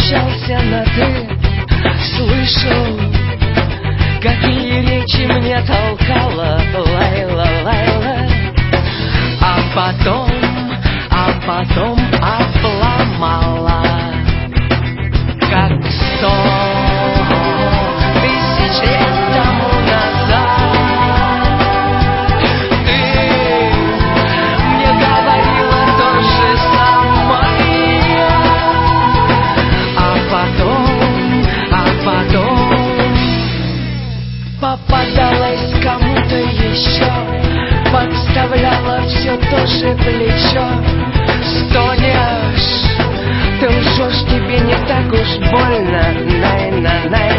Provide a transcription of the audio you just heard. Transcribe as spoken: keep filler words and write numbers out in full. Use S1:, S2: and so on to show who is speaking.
S1: обращался на ты, слышал, какие речи мне толкала Лайла, Лайла. А потом, а потом обломала, как сто тысяч лет тому назад. Ты мне говорила то же самое. А потом, а потом попадалась кому-то еще, подставляла все то же плечо. Стонешь, ты лжешь, тебе не так уж больно. Най-на-най.